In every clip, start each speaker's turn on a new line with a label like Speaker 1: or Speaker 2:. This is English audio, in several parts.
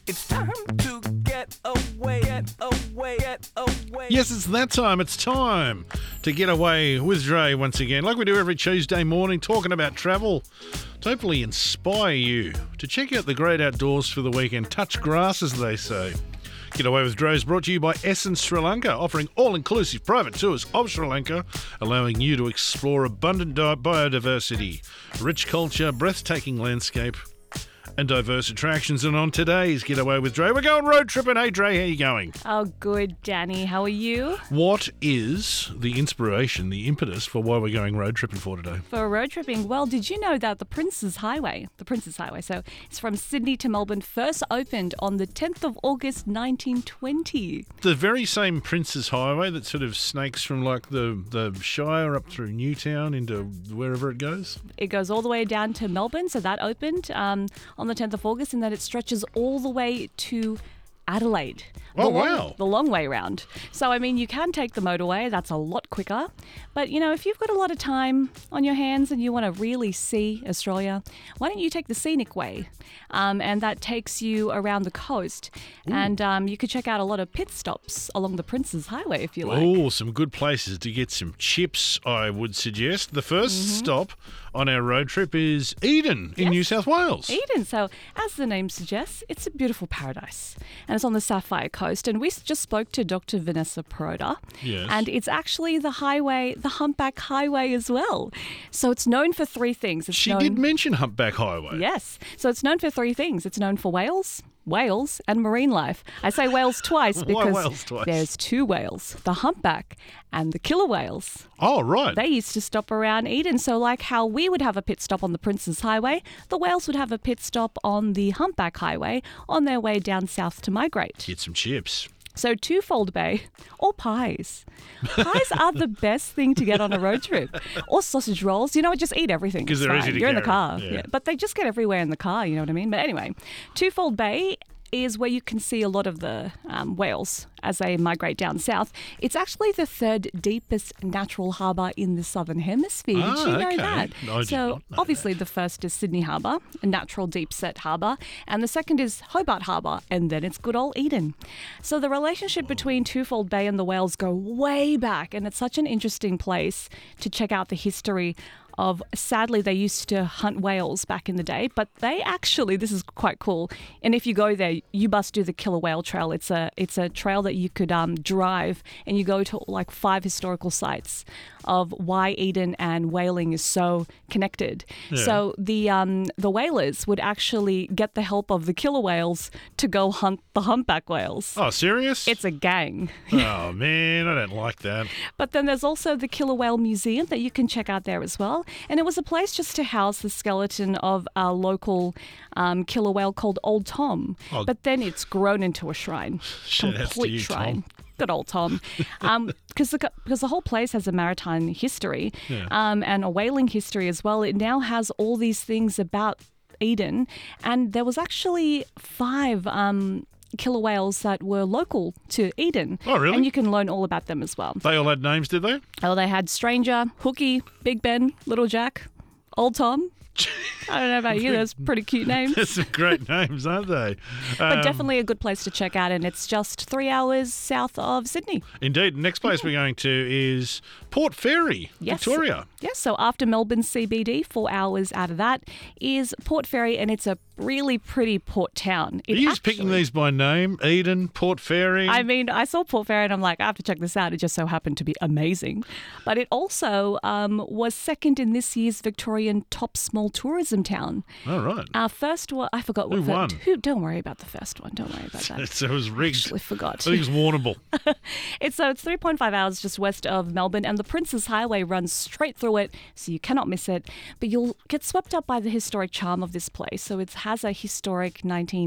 Speaker 1: It's time to get away, get away, get away.
Speaker 2: Yes, it's that time. It's time to get away with Dre once again, like we do every Tuesday morning, talking about travel to hopefully inspire you to check out the great outdoors for the weekend. Touch grass, as they say. Get Away with Dre is brought to you by Essence Sri Lanka, offering all-inclusive private tours of Sri Lanka, allowing you to explore abundant biodiversity, rich culture, breathtaking landscape, and diverse attractions. And on today's Get Away with Dre, we're going road tripping. Hey, Dre, how you going?
Speaker 3: Oh, good, Danny. How are you?
Speaker 2: What is the inspiration, the impetus for why we're going road tripping for today?
Speaker 3: For road tripping, well, did you know that the Princes Highway, so it's from Sydney to Melbourne, first opened on the 10th of August 1920.
Speaker 2: The very same Princes Highway that sort of snakes from like the Shire up through Newtown into wherever it goes?
Speaker 3: It goes all the way down to Melbourne, so that opened on the 10th of August, and then it stretches all the way to Adelaide.
Speaker 2: Oh, wow.
Speaker 3: The long way round. So, I mean, you can take the motorway. That's a lot quicker. But, you know, if you've got a lot of time on your hands and you want to really see Australia, why don't you take the scenic way? And that takes you around the coast. Ooh. And you could check out a lot of pit stops along the Princes Highway if you like.
Speaker 2: Oh, some good places to get some chips, I would suggest. The first stop on our road trip is Eden in New South Wales.
Speaker 3: Eden. So, as the name suggests, it's a beautiful paradise. And it's on the Sapphire Coast. And we just spoke to Dr. Vanessa Peroda.
Speaker 2: Yes.
Speaker 3: And it's actually the highway, the Humpback Highway as well. So it's known for three things.
Speaker 2: She did mention Humpback Highway.
Speaker 3: Yes. So it's known for three things. It's known for whales, and marine life. I say whales twice because
Speaker 2: Why whales twice?
Speaker 3: There's two whales, the humpback and the killer whales.
Speaker 2: Oh, right.
Speaker 3: They used to stop around Eden. So like how we would have a pit stop on the Princes Highway, the whales would have a pit stop on the Humpback Highway on their way down south to migrate.
Speaker 2: Get some chips.
Speaker 3: So Twofold Bay or pies. Pies are the best thing to get on a road trip. Or sausage rolls. You know what? Just eat everything.
Speaker 2: Because they're easy to
Speaker 3: You're in the
Speaker 2: carry.
Speaker 3: car.
Speaker 2: Yeah.
Speaker 3: But they just get everywhere in the car, you know what I mean? But anyway, Twofold Bay is where you can see a lot of the whales as they migrate down south. It's actually the third deepest natural harbour in the Southern Hemisphere. Did you know that?
Speaker 2: No, I did
Speaker 3: so
Speaker 2: not know
Speaker 3: obviously the first is Sydney Harbour, a natural deep set harbour, and the second is Hobart Harbour, and then it's good old Eden. So the relationship between Twofold Bay and the whales go way back, and it's such an interesting place to check out the history of, sadly, they used to hunt whales back in the day, but they actually, this is quite cool, and if you go there, you must do the Killer Whale Trail. It's a trail that you could drive, and you go to like 5 historical sites of why Eden and whaling is so connected.
Speaker 2: Yeah.
Speaker 3: So the whalers would actually get the help of the killer whales to go hunt the humpback whales.
Speaker 2: Oh, serious?
Speaker 3: It's a gang.
Speaker 2: Oh, man, I don't like that.
Speaker 3: But then there's also the Killer Whale Museum that you can check out there as well. And it was a place just to house the skeleton of a local killer whale called Old Tom.
Speaker 2: Oh.
Speaker 3: But then it's grown into a shrine.
Speaker 2: Shout outs to
Speaker 3: Complete
Speaker 2: you,
Speaker 3: shrine.
Speaker 2: Tom.
Speaker 3: Good old Tom. Because the whole place has a maritime history and a whaling history as well. It now has all these things about Eden. And there was actually 5 killer whales that were local to Eden.
Speaker 2: Oh, really?
Speaker 3: And you can learn all about them as well.
Speaker 2: They all had names, did they?
Speaker 3: Oh, they had Stranger, Hooky, Big Ben, Little Jack, Old Tom. I don't know about you, those pretty cute names.
Speaker 2: There's some great names, aren't they?
Speaker 3: But definitely a good place to check out, and it's just 3 hours south of Sydney.
Speaker 2: Indeed. The next place we're going to is Port Fairy,
Speaker 3: Yes.
Speaker 2: Victoria.
Speaker 3: Yes, so after Melbourne CBD, 4 hours out of that is Port Fairy, and it's a really pretty port town.
Speaker 2: Are you just picking these by name? Eden, Port Fairy?
Speaker 3: I mean, I saw Port Fairy and I'm like, I have to check this out. It just so happened to be amazing. But it also was second in this year's Victorian top small tourism town.
Speaker 2: Oh, right.
Speaker 3: Our first one, I forgot what
Speaker 2: Who won?
Speaker 3: Don't worry about the first one. Don't worry about that.
Speaker 2: So it was rigged.
Speaker 3: Actually forgot.
Speaker 2: I think it was Warrnambool.
Speaker 3: It's 3.5 hours just west of Melbourne, and the Princes Highway runs straight through it, so you cannot miss it. But you'll get swept up by the historic charm of this place. So it has a historic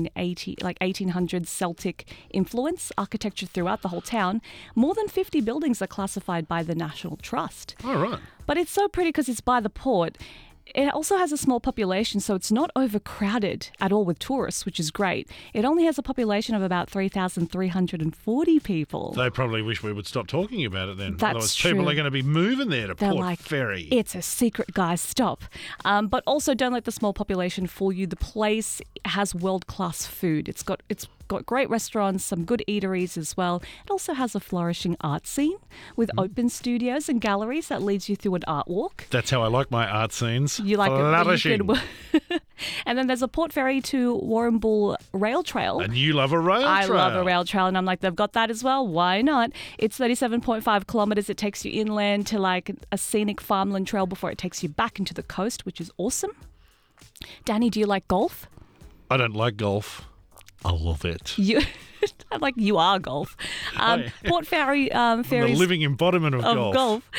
Speaker 3: 1800s Celtic influence, architecture throughout the whole town. More than 50 buildings are classified by the National Trust.
Speaker 2: Oh, right.
Speaker 3: But it's so pretty because it's by the port. it also has a small population, so it's not overcrowded at all with tourists, which is great. It only has a population of about 3,340 people.
Speaker 2: They probably wish we would stop talking about it then.
Speaker 3: That's
Speaker 2: Otherwise, people
Speaker 3: true.
Speaker 2: are going to be moving there to
Speaker 3: They're
Speaker 2: Port
Speaker 3: like,
Speaker 2: Fairy.
Speaker 3: it's a secret, guys, stop. But also don't let the small population fool you. The place has world-class food. It's got great restaurants, some good eateries as well. It also has a flourishing art scene with open studios and galleries that leads you through an art walk.
Speaker 2: That's how I like my art scenes.
Speaker 3: You like
Speaker 2: Flourishing.
Speaker 3: it. And then there's a Port Fairy to Warrnambool rail trail.
Speaker 2: And you love a rail trail.
Speaker 3: I love a rail trail, and I'm like, they've got that as well. Why not? It's 37.5 kilometres. It takes you inland to like a scenic farmland trail before it takes you back into the coast, which is awesome. Danny, do you like golf?
Speaker 2: I don't like golf. I love it.
Speaker 3: You, I'm like, you are golf. Port Fairy
Speaker 2: I'm the
Speaker 3: ferries
Speaker 2: living embodiment of
Speaker 3: of
Speaker 2: golf.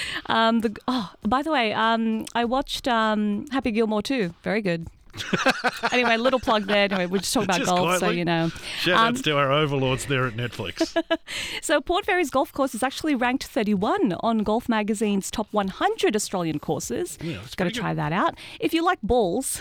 Speaker 3: By the way, I watched Happy Gilmore too. Very good. Anyway, little plug there. Anyway, we're just talking about
Speaker 2: Just
Speaker 3: golf, so
Speaker 2: quietly.
Speaker 3: you know.
Speaker 2: Shout outs to our overlords there at Netflix.
Speaker 3: So Port Fairy's golf course is actually ranked 31 on Golf Magazine's top 100 Australian courses.
Speaker 2: Yeah, that's
Speaker 3: Got to
Speaker 2: pretty
Speaker 3: try that out. If you like balls,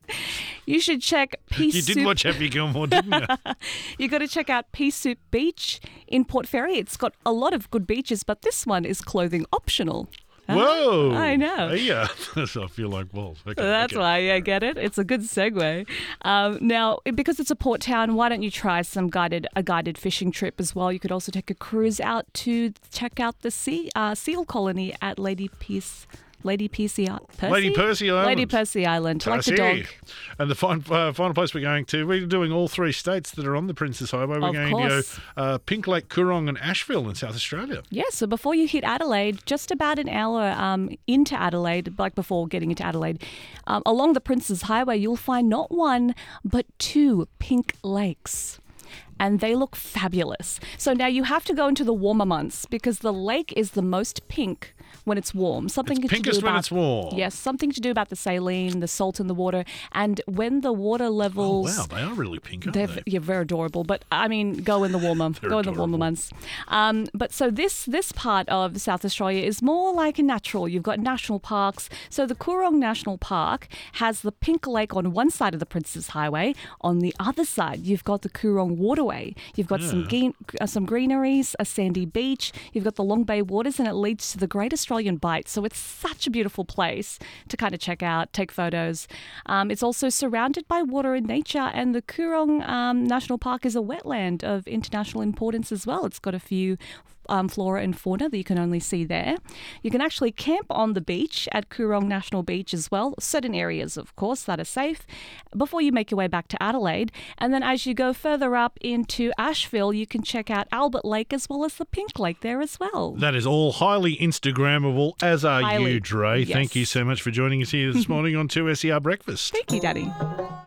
Speaker 3: you should check Pea
Speaker 2: You
Speaker 3: Soup.
Speaker 2: did watch Happy Gilmore, didn't you?
Speaker 3: You got to check out Pea Soup Beach in Port Fairy. It's got a lot of good beaches, but this one is clothing optional.
Speaker 2: Whoa.
Speaker 3: I know.
Speaker 2: Yeah. I feel like balls. Okay,
Speaker 3: That's
Speaker 2: okay.
Speaker 3: why I get it. It's a good segue. Now, because it's a port town, why don't you try a guided fishing trip as well? You could also take a cruise out to check out the seal colony at Lady Percy Island.
Speaker 2: Lady Percy Island.
Speaker 3: Lady Percy Island. Like the dog.
Speaker 2: And the final place we're going to, we're doing all three states that are on the Princess Highway. We're
Speaker 3: Of
Speaker 2: going
Speaker 3: course.
Speaker 2: to go Pink Lake, Coorong and Asheville in South Australia.
Speaker 3: Yeah, so before you hit Adelaide, just about an hour into Adelaide, like before getting into Adelaide, along the Princes Highway, you'll find not one, but two pink lakes. And they look fabulous. So now you have to go into the warmer months because the lake is the most pink when it's warm. Something
Speaker 2: It's
Speaker 3: to do
Speaker 2: pinkest when
Speaker 3: about-
Speaker 2: it's warm.
Speaker 3: Yes, something to do about the saline, the salt in the water, and when the water
Speaker 2: Oh,
Speaker 3: levels.
Speaker 2: wow. They are really pink, aren't
Speaker 3: They're
Speaker 2: they?
Speaker 3: yeah, very adorable. But I mean, go in the warmer
Speaker 2: adorable.
Speaker 3: months. But so this part of South Australia is more like a natural. You've got national parks. So the Coorong National Park has the Pink Lake on one side of the Princes Highway. On the other side, you've got the Coorong Waterway. You've got some greeneries, a sandy beach. You've got the Long Bay Waters, and it leads to the Great Australian Bight. So it's such a beautiful place to kind of check out, take photos. It's also surrounded by water and nature, and the Coorong National Park is a wetland of international importance as well. It's got a few flora and fauna that you can only see there. You can actually camp on the beach at Coorong National Beach as well, certain areas, of course, that are safe, before you make your way back to Adelaide. And then as you go further up into Asheville, you can check out Albert Lake as well as the Pink Lake there as well.
Speaker 2: That is all highly Instagrammable, as are
Speaker 3: Highly.
Speaker 2: you, Dre.
Speaker 3: Yes.
Speaker 2: Thank you so much for joining us here this morning on 2SER Breakfast.
Speaker 3: Thank you, Daddy.